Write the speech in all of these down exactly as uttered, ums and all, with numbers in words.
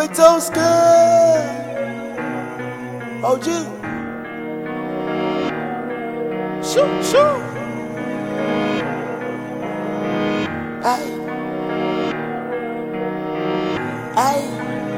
Toska, O G, shoot, shoot, ay, ay.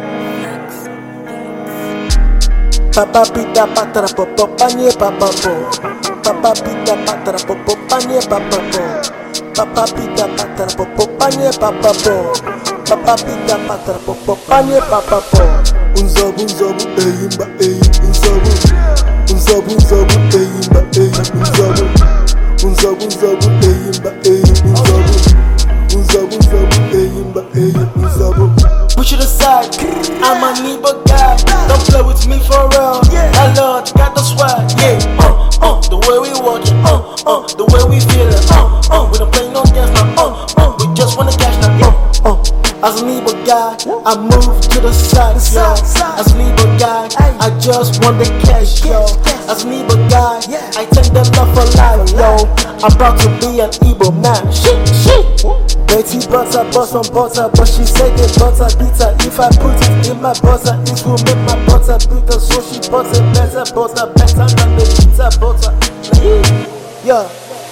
Papa pita patara popo panye papa po. Papa pita patara popo panye papa po. Papa pita patara popo panye papa po. Papa pita patara popo panye papa po. Unzobu unzobu eyimba eyi unzobu. Unzobu unzobu eyimba eyi unzobu. Unzobu unzobu eyimba eyi unzobu. Unzobu unzobu eyimba eyi unzobu. Push it aside, I'm a neighbor guy. Don't play with me for real. My Lord got the swag, yeah. Uh, uh, the way we walk it, uh, uh, the way we feel it, uh, uh. We don't play no games now, uh, uh. We just wanna cash now, uh, uh. As a neighbor guy, I move to the side, yo. As a neighbor guy, I just want the cash, yo. As a neighbor guy, I take the love for life, yo. I'm proud to be an Igbo man. Shit, shit. Betty butter, bust on butter, but she said the butter bitter. If I put it in my butter, it will make my butter bitter. So she butter better, butter better than the bitter butter. Yeah.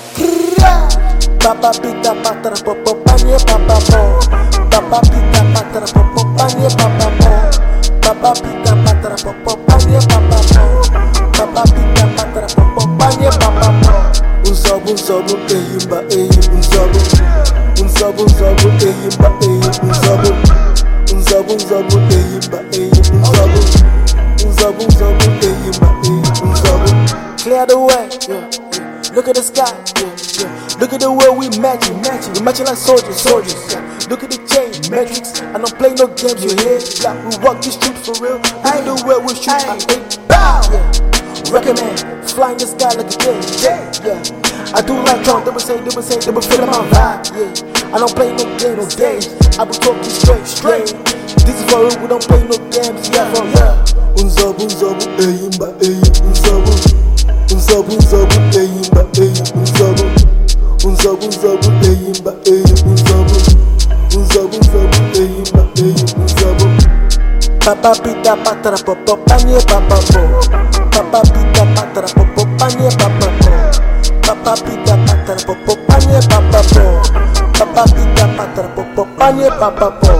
Papa pita patara popo panye papa po. Papa pita patara popo panye papa po. Papa pita patara popo panye papa po. Papa pita patara popo panye papa po. Unzobu unzobu eyimba eyi unzobu. Unzobu unzobu eyimba eyi unzobu. Unzobu unzobu eyimba eyi unzobu. Unzobu unzobu eyimba eyi unzobu. Clear the way, yeah, yeah. Look at the sky, yeah, yeah. Look at the way we matching, matching. We matching like soldiers, soldiers. Yeah. Look at the chain, metrics. I don't play no games, you hear? Yeah, we walk the street for real. Look at the way we shoot, I hate. Bow, yeah. Recommend flying the sky like a jet, yeah, yeah. I do like Trump, they would say, they would say, they would feel my vibe, yeah. I don't play no games, no games. I will talk you straight, straight. This is for real, we don't play no games, yeah, for real. Unzobu, unzobu, eyimba, eyi, unzobu. Unzobu, unzobu, eyimba, eyi, unzobu. Unzobu, unzobu, eyimba, eyi, unzobu. Unzobu, unzobu, eyimba, eyi, unzobu. Papa pita patara popo panye papa po. Papa pita patara popo panye papa po. Papa pita patara popo panye papa po. Papa pita patara popo panye papa po.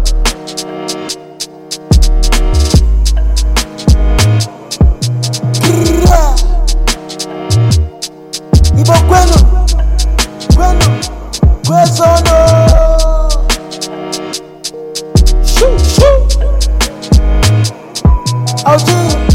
Ibo kwenu, kwenu, kwezono. Shoot, shoot. O G.